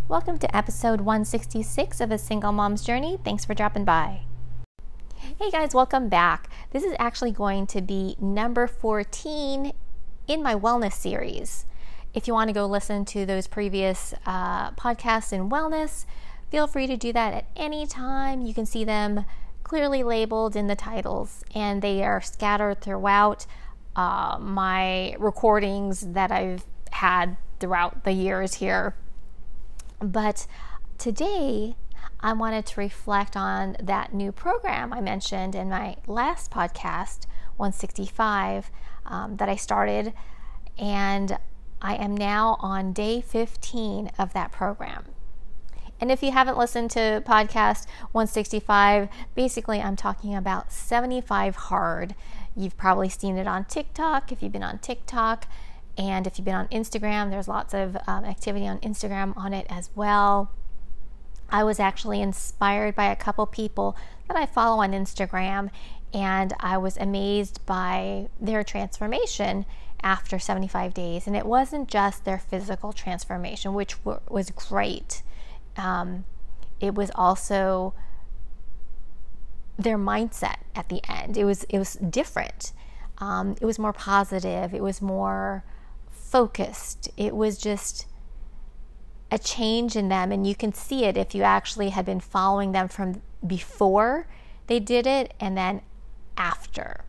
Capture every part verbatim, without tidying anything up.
Welcome to episode one sixty-six of A Single Mom's Journey. Thanks for dropping by. Hey guys, welcome back. This is actually going to be number fourteen in my wellness series. If you want to go listen to those previous uh, podcasts in wellness, feel free to do that at any time. You can see them clearly labeled in the titles, and they are scattered throughout uh, my recordings that I've had throughout the years here. But today, I wanted to reflect on that new program I mentioned in my last podcast, one sixty-five, um, that I started, and I am now on day fifteen of that program. And if you haven't listened to podcast one sixty-five, basically I'm talking about seventy-five hard. You've probably seen it on TikTok if you've been on TikTok. And if you've been on Instagram, there's lots of um, activity on Instagram on it as well. I was actually inspired by a couple people that I follow on Instagram, and I was amazed by their transformation after seventy-five days. And it wasn't just their physical transformation, which w- was great. Um, it was also their mindset at the end. It was it was different. Um, it was more positive. It was more focused. It was just a change in them, and you can see it if you actually had been following them from before they did it and then after.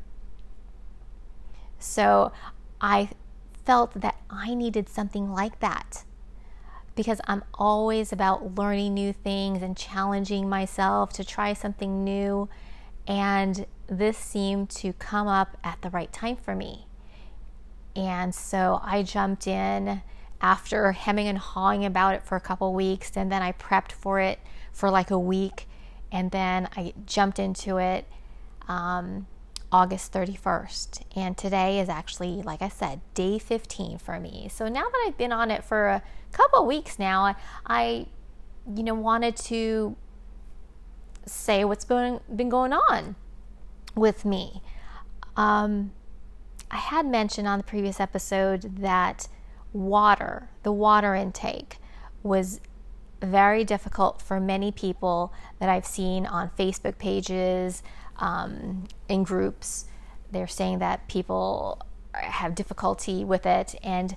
So I felt that I needed something like that, because I'm always about learning new things and challenging myself to try something new, and this seemed to come up at the right time for me. And so I jumped in after hemming and hawing about it for a couple weeks, and then I prepped for it for like a week, and then I jumped into it um, August thirty-first. And today is actually, like I said, day fifteen for me. So now that I've been on it for a couple weeks now, I, I you know, wanted to say what's been, been going on with me. Um, I had mentioned on the previous episode that water, the water intake, was very difficult for many people that I've seen on Facebook pages, um, in groups. They're saying that people have difficulty with it, and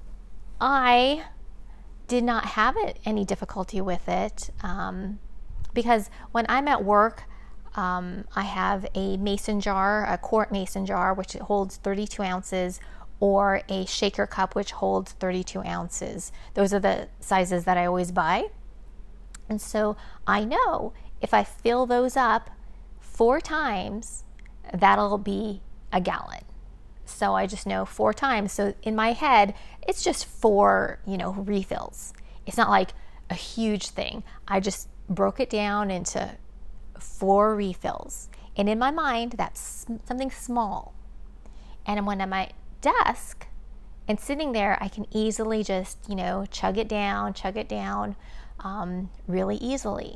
I did not have it, any difficulty with it, um, because when I'm at work, Um, I have a mason jar, a quart mason jar, which holds thirty-two ounces, or a shaker cup, which holds thirty-two ounces. Those are the sizes that I always buy. And so I know if I fill those up four times, that'll be a gallon. So I just know four times. So in my head, it's just four, you know, refills. It's not like a huge thing. I just broke it down into four refills, and in my mind that's something small. And when I'm at my desk and sitting there, I can easily just, you know, chug it down, chug it down um, really easily.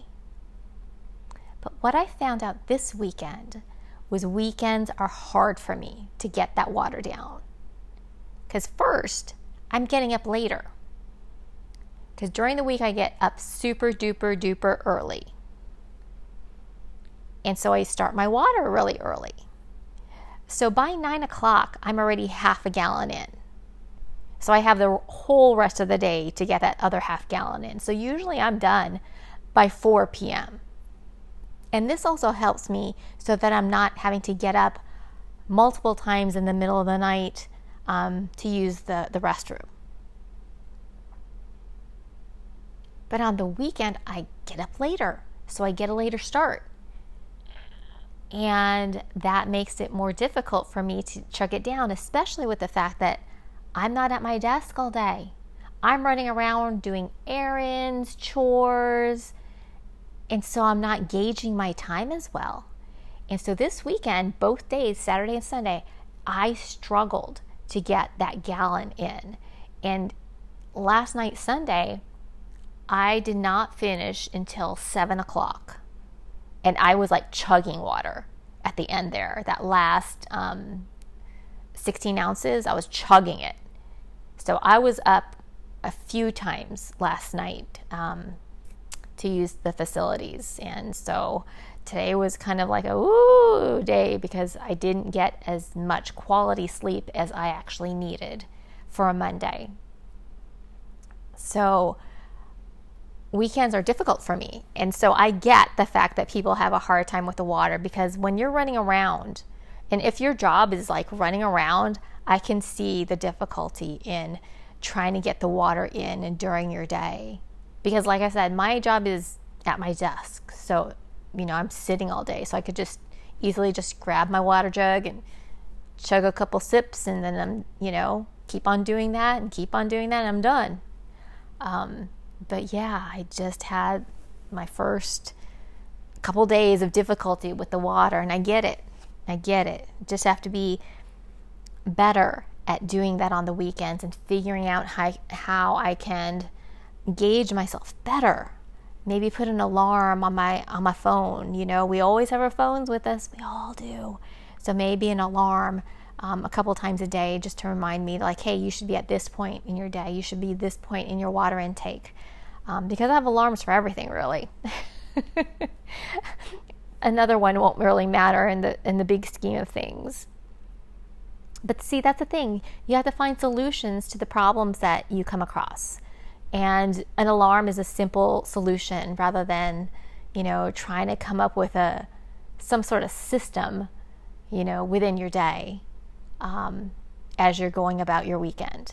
But what I found out this weekend was weekends are hard for me to get that water down, because first I'm getting up later, because during the week I get up super duper duper early. And so I start my water really early. So by nine o'clock, I'm already half a gallon in. So I have the whole rest of the day to get that other half gallon in. So usually I'm done by four p.m. And this also helps me so that I'm not having to get up multiple times in the middle of the night um, to use the, the restroom. But on the weekend, I get up later. So I get a later start. And that makes it more difficult for me to chug it down, especially with the fact that I'm not at my desk all day. I'm running around doing errands, chores, and so I'm not gauging my time as well. And so this weekend, both days, Saturday and Sunday, I struggled to get that gallon in. And last night, Sunday, I did not finish until seven o'clock. And I was like chugging water at the end there. That last um, sixteen ounces, I was chugging it. So I was up a few times last night um, to use the facilities. And so today was kind of like a woo day because I didn't get as much quality sleep as I actually needed for a Monday. So weekends are difficult for me. And so I get the fact that people have a hard time with the water, because when you're running around, and if your job is like running around, I can see the difficulty in trying to get the water in and during your day. Because like I said, my job is at my desk. So, you know, I'm sitting all day. So I could just easily just grab my water jug and chug a couple sips, and then I'm, you know, keep on doing that and keep on doing that and I'm done. Um, But yeah, I just had my first couple days of difficulty with the water, and I get it. I get it. Just have to be better at doing that on the weekends and figuring out how, how I can gauge myself better. Maybe put an alarm on my on my phone. You know, we always have our phones with us. We all do. So maybe an alarm Um, a couple times a day just to remind me, like, hey, you should be at this point in your day. You should be this point in your water intake. Um, because I have alarms for everything, really. Another one won't really matter in the in the big scheme of things. But see, that's the thing. You have to find solutions to the problems that you come across. And an alarm is a simple solution rather than, you know, trying to come up with a some sort of system, you know, within your day. Um, as you're going about your weekend.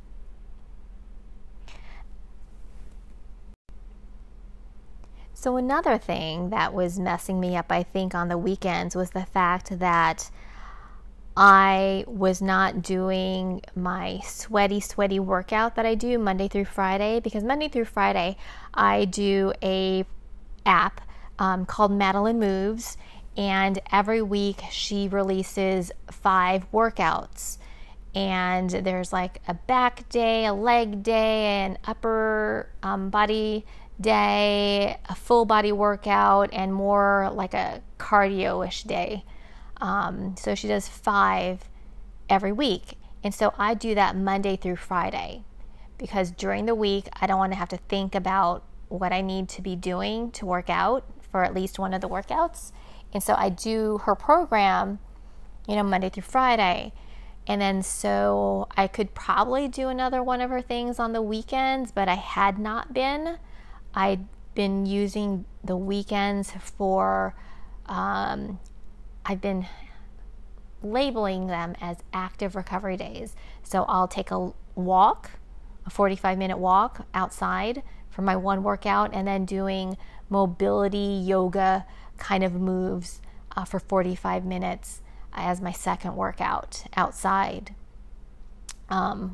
So another thing that was messing me up, I think, on the weekends was the fact that I was not doing my sweaty, sweaty workout that I do Monday through Friday, because Monday through Friday I do a app um, called Madeline Moves. And every week she releases five workouts. And there's like a back day, a leg day, an upper um, body day, a full body workout, and more like a cardio-ish day. Um, so she does five every week. And so I do that Monday through Friday, because during the week I don't want to have to think about what I need to be doing to work out for at least one of the workouts. And so I do her program, you know, Monday through Friday. And then so I could probably do another one of her things on the weekends, but I had not been. I'd been using the weekends for, um, I've been labeling them as active recovery days. So I'll take a walk, a forty-five minute walk outside for my one workout, and then doing mobility yoga kind of moves uh, for forty-five minutes as my second workout outside. Um,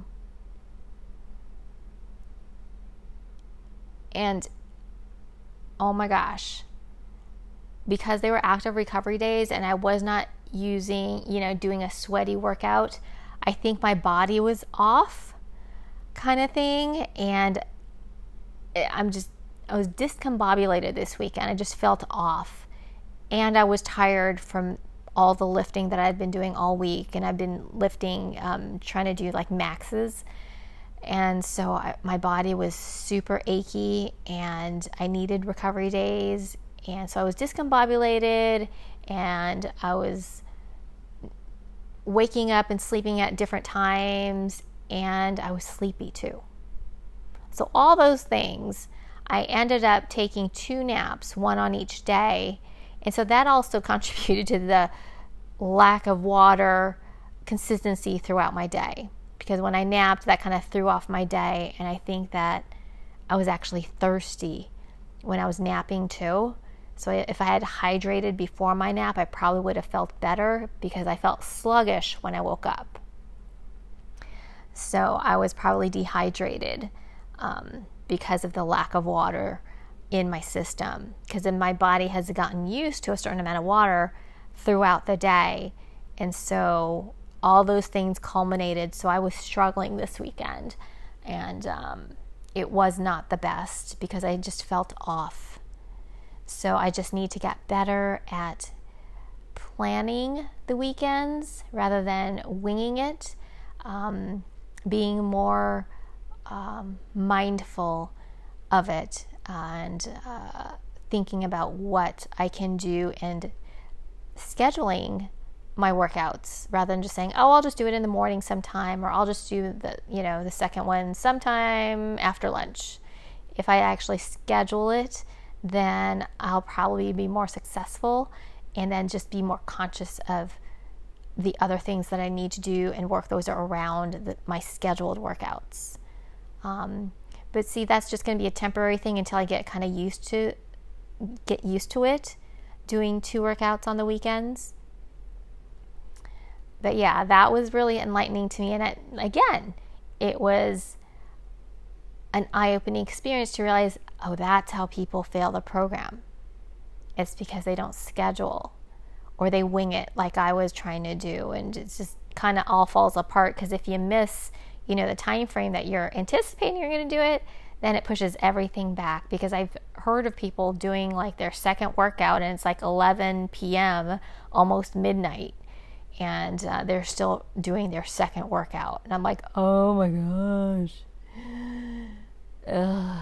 and oh my gosh, because they were active recovery days and I was not using, you know, doing a sweaty workout, I think my body was off kind of thing. And I'm just, I was discombobulated this weekend. I just felt off. And I was tired from all the lifting that I'd been doing all week. And I've been lifting, um, trying to do like maxes. And so I, my body was super achy and I needed recovery days. And so I was discombobulated and I was waking up and sleeping at different times, and I was sleepy too. So all those things, I ended up taking two naps, one on each day. And so that also contributed to the lack of water consistency throughout my day. Because when I napped, that kind of threw off my day. And I think that I was actually thirsty when I was napping too. So if I had hydrated before my nap, I probably would have felt better, because I felt sluggish when I woke up. So I was probably dehydrated um, because of the lack of water in my system, because then my body has gotten used to a certain amount of water throughout the day. And so all those things culminated. So I was struggling this weekend, and um, it was not the best because I just felt off. So I just need to get better at planning the weekends rather than winging it, um, being more um, mindful of it and uh, thinking about what I can do and scheduling my workouts rather than just saying, oh, I'll just do it in the morning sometime, or I'll just do the, you know, the second one sometime after lunch. If I actually schedule it, then I'll probably be more successful and then just be more conscious of the other things that I need to do and work those around the, my scheduled workouts. Um, but see, that's just going to be a temporary thing until I get kind of used to get used to it, doing two workouts on the weekends. But yeah, that was really enlightening to me. And it, again, it was an eye-opening experience to realize, oh, that's how people fail the program. It's because they don't schedule or they wing it like I was trying to do. And it's just kind of all falls apart because if you miss, you know, the time frame that you're anticipating you're going to do it, then it pushes everything back. Because I've heard of people doing like their second workout and it's like eleven p.m., almost midnight, and uh, they're still doing their second workout. And I'm like, oh my gosh. Ugh.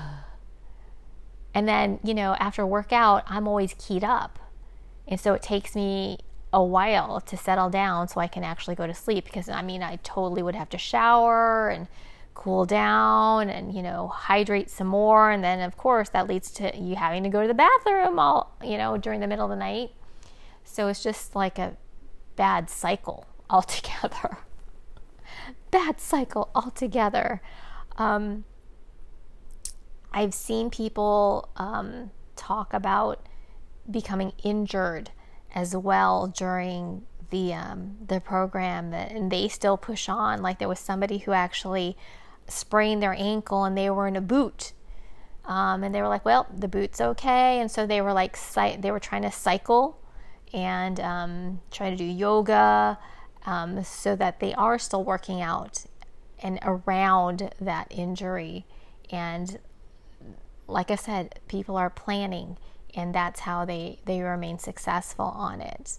And then, you know, after workout, I'm always keyed up. And so it takes me a while to settle down so I can actually go to sleep. Because, I mean, I totally would have to shower and cool down and, you know, hydrate some more. And then, of course, that leads to you having to go to the bathroom all, you know, during the middle of the night. So it's just like a bad cycle altogether. Bad cycle altogether. Um, I've seen people um, talk about becoming injured as well during the um, the program, and they still push on. Like there was somebody who actually sprained their ankle and they were in a boot, um, and they were like, "Well, the boot's okay," and so they were like, they were trying to cycle and um, try to do yoga, um, so that they are still working out and around that injury. And like I said, people are planning, and that's how they, they remain successful on it.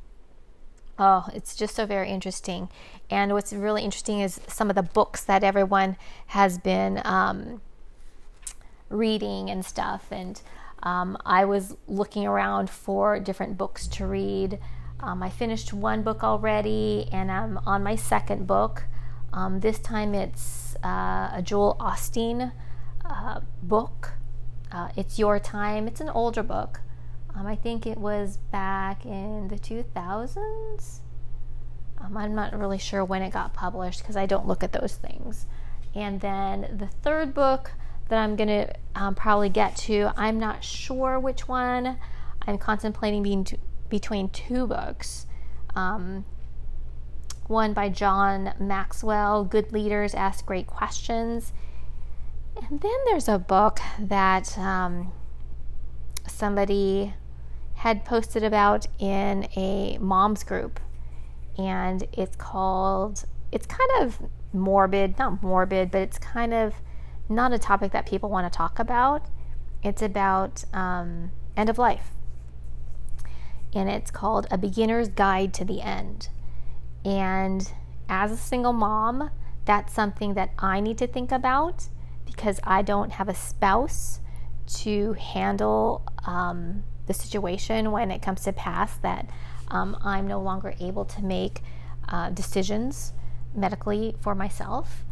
Oh, it's just so very interesting. And what's really interesting is some of the books that everyone has been um, reading and stuff. And um, I was looking around for different books to read. Um, I finished one book already, and I'm on my second book. Um, this time it's uh, a Joel Osteen Uh, book. Uh, It's Your Time. It's an older book. Um, I think it was back in the two thousands. Um, I'm not really sure when it got published because I don't look at those things. And then the third book that I'm going to um, probably get to, I'm not sure which one. I'm contemplating being t- between two books. Um, one by John Maxwell, Good Leaders Ask Great Questions. And then there's a book that um, somebody had posted about in a mom's group, and it's called, it's kind of morbid, not morbid, but it's kind of not a topic that people want to talk about. It's about um, end of life, and it's called A Beginner's Guide to the End. And as a single mom, that's something that I need to think about, because I don't have a spouse to handle um, the situation when it comes to pass that um, I'm no longer able to make uh, decisions medically for myself.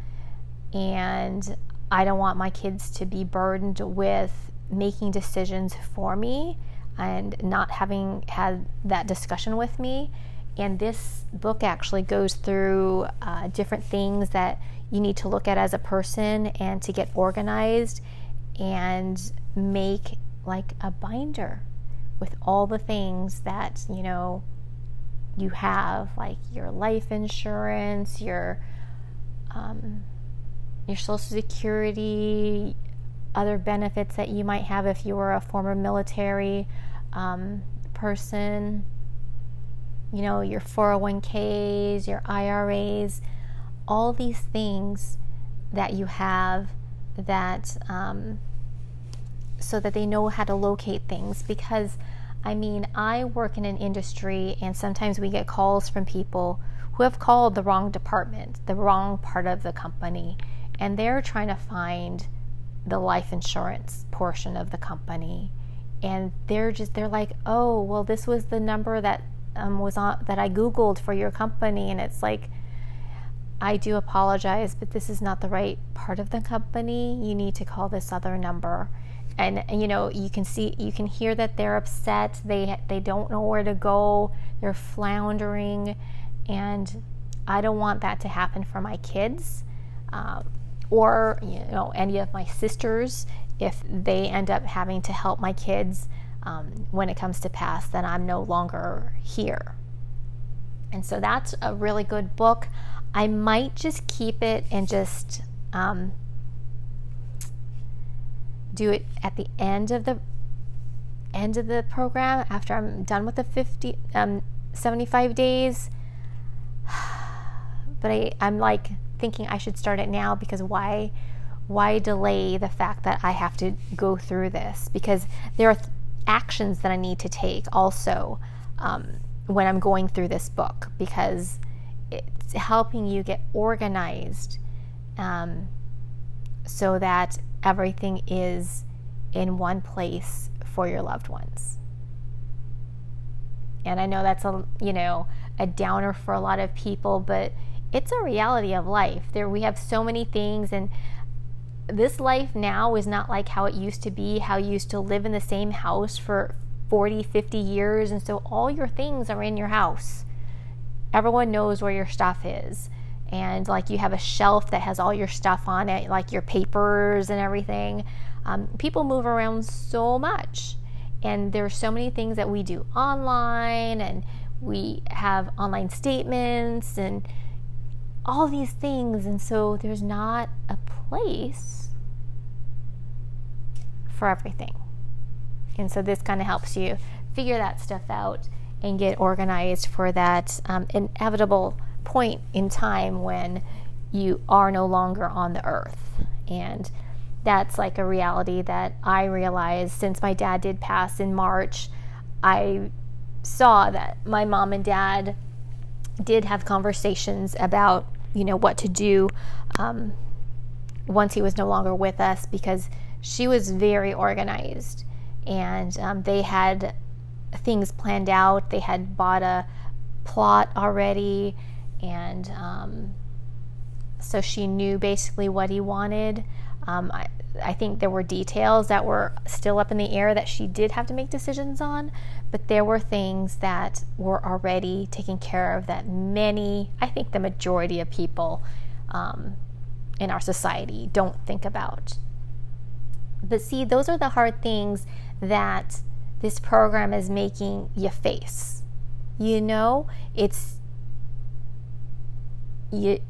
And I don't want my kids to be burdened with making decisions for me and not having had that discussion with me. And this book actually goes through uh, different things that you need to look at as a person and to get organized and make like a binder with all the things that, you know, you have, like your life insurance, your um, your Social Security, other benefits that you might have if you were a former military um, person, you know, your four oh one k's, your I R A's, all these things that you have that um, so that they know how to locate things. Because I mean, I work in an industry, and sometimes we get calls from people who have called the wrong department, the wrong part of the company, and they're trying to find the life insurance portion of the company, and they're just they're like, oh, well, this was the number that um, was on that I Googled for your company, and it's like, I do apologize, but this is not the right part of the company. You need to call this other number. And, and you know, you can see, you can hear that they're upset. They they don't know where to go. They're floundering, and I don't want that to happen for my kids, um, or you know, any of my sisters. If they end up having to help my kids um, when it comes to pass, then I'm no longer here. And so that's a really good book. I might just keep it and just um, do it at the end of the end of the program after I'm done with the fifty, um, seventy-five days. But I, I'm like thinking I should start it now, because why why delay the fact that I have to go through this? Because there are th- actions that I need to take also um, when I'm going through this book, because it's helping you get organized um, so that everything is in one place for your loved ones. And I know that's a you know a downer for a lot of people, but it's a reality of life. There we have so many things, and this life now is not like how it used to be, how you used to live in the same house for forty, fifty years, and so all your things are in your house. Everyone knows where your stuff is, and like you have a shelf that has all your stuff on it, like your papers and everything. Um, people move around so much, and there's so many things that we do online, and we have online statements and all these things, and so there's not a place for everything. And so this kind of helps you figure that stuff out and get organized for that um, inevitable point in time when you are no longer on the earth. And that's like a reality that I realized since my dad did pass in March. I saw that my mom and dad did have conversations about, you know, what to do um, once he was no longer with us, because she was very organized, and um, they had things planned out. They had bought a plot already, and um, so she knew basically what he wanted. Um, I, I think there were details that were still up in the air that she did have to make decisions on, but there were things that were already taken care of that many, I think the majority of people um, in our society don't think about. But see, those are the hard things that this program is making you face. You know, it's, you,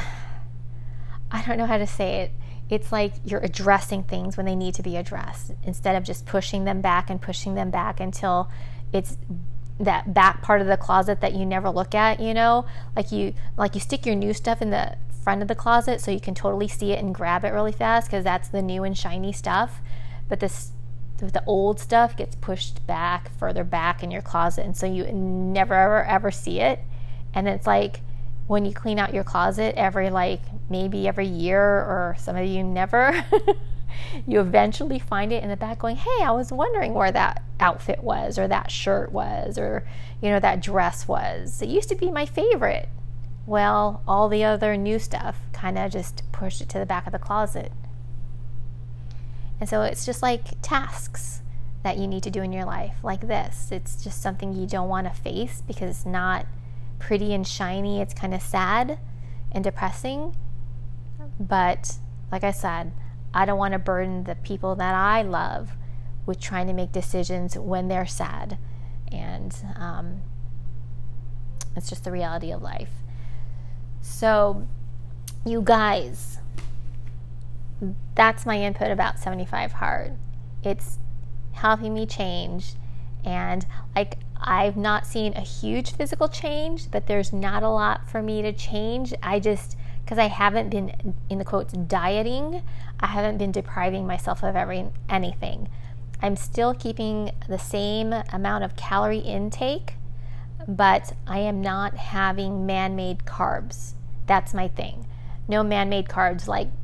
I don't know how to say it. It's like you're addressing things when they need to be addressed, instead of just pushing them back and pushing them back until it's that back part of the closet that you never look at, you know? Like you like you stick your new stuff in the front of the closet so you can totally see it and grab it really fast because that's the new and shiny stuff. But this the old stuff gets pushed back, further back in your closet, and so you never ever ever see it. And it's like when you clean out your closet every like maybe every year, or some of you never, you eventually find it in the back going, hey, I was wondering where that outfit was, or that shirt was, or you know, that dress was. It used to be my favorite. Well, all the other new stuff kind of just pushed it to the back of the closet. And so it's just like tasks that you need to do in your life, like this. It's just something you don't want to face because it's not pretty and shiny. It's kind of sad and depressing. But like I said, I don't want to burden the people that I love with trying to make decisions when they're sad. And um, it's just the reality of life. So, you guys, that's my input about seventy-five hard. It's helping me change, and like I've not seen a huge physical change, but there's not a lot for me to change. I just, because I haven't been, in the quotes, dieting, I haven't been depriving myself of every anything. I'm still keeping the same amount of calorie intake, but I am not having man-made carbs. That's my thing. No man-made carbs like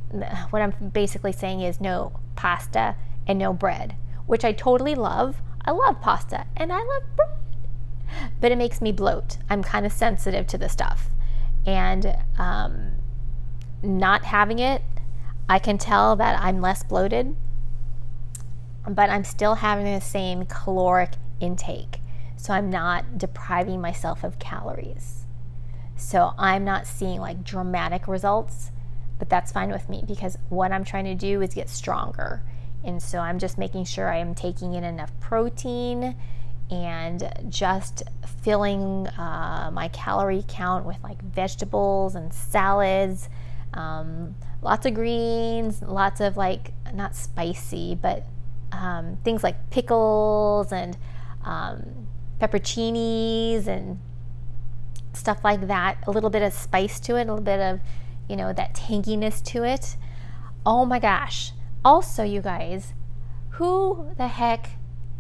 what I'm basically saying is no pasta and no bread, which I totally love. I love pasta and I love bread, but it makes me bloat. I'm kind of sensitive to the stuff, and um, not having it, I can tell that I'm less bloated, but I'm still having the same caloric intake. So I'm not depriving myself of calories. So I'm not seeing like dramatic results, but that's fine with me because what I'm trying to do is get stronger. And so I'm just making sure I am taking in enough protein and just filling uh, my calorie count with like vegetables and salads, um, lots of greens, lots of like, not spicy, but um, things like pickles and um, pepperoncinis and stuff like that. A little bit of spice to it, a little bit of, you know, that tanginess to it. Oh my gosh. Also, you guys, who the heck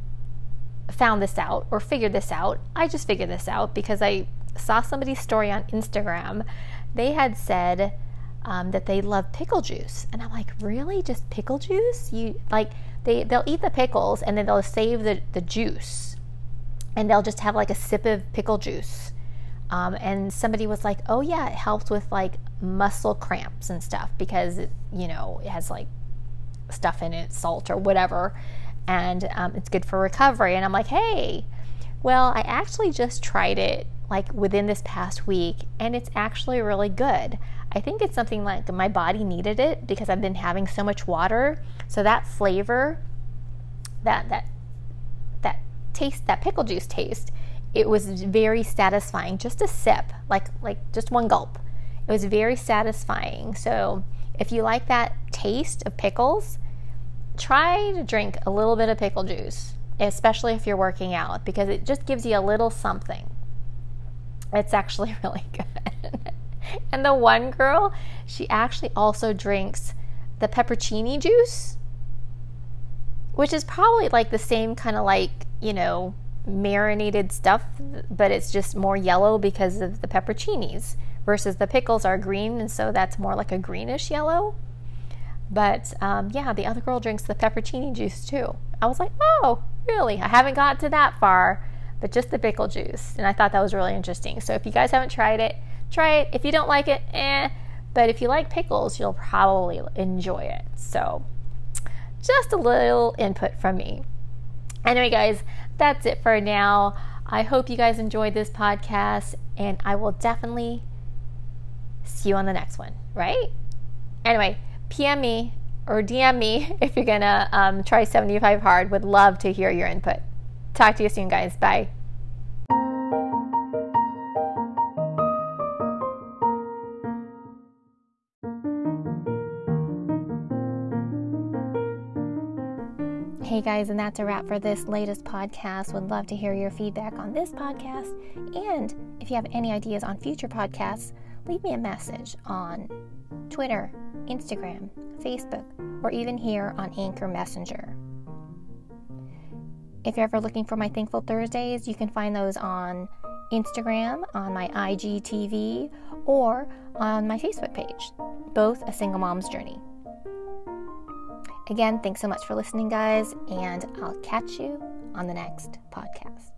found this out or figured this out? I just figured this out because I saw somebody's story on Instagram. They had said um, that they love pickle juice. And I'm like, really? Just pickle juice? You like, they, they'll eat the pickles and then they'll save the, the juice. And they'll just have like a sip of pickle juice. Um, and somebody was like, oh yeah, it helps with like muscle cramps and stuff because, it, you know, it has like stuff in it, salt or whatever, and um, it's good for recovery. And I'm like, hey, well, I actually just tried it like within this past week, and it's actually really good. I think it's something like my body needed it because I've been having so much water. So that flavor, that that that taste, that pickle juice taste, it was very satisfying. Just a sip, like like just one gulp. It was very satisfying. So if you like that taste of pickles, try to drink a little bit of pickle juice, especially if you're working out, because it just gives you a little something. It's actually really good. And the one girl, she actually also drinks the pepperoncini juice, which is probably like the same kind of like, you know, marinated stuff, but it's just more yellow because of the pepperoncinis, versus the pickles are green, and so that's more like a greenish yellow. But um, yeah, the other girl drinks the pepperoncini juice too. I was like, oh, really? I haven't got to that far, but just the pickle juice. And I thought that was really interesting. So if you guys haven't tried it, try it. If you don't like it, eh. But if you like pickles, you'll probably enjoy it. So just a little input from me. Anyway, guys, that's it for now. I hope you guys enjoyed this podcast, and I will definitely see you on the next one, right? Anyway, P M me or D M me if you're gonna um, try seventy-five hard. Would love to hear your input. Talk to you soon, guys. Bye. Hey guys, and that's a wrap for this latest podcast. Would love to hear your feedback on this podcast. And if you have any ideas on future podcasts, leave me a message on Twitter, Instagram, Facebook, or even here on Anchor Messenger. If you're ever looking for my Thankful Thursdays, you can find those on Instagram, on my I G T V, or on my Facebook page, both A Single Mom's Journey. Again, thanks so much for listening, guys, and I'll catch you on the next podcast.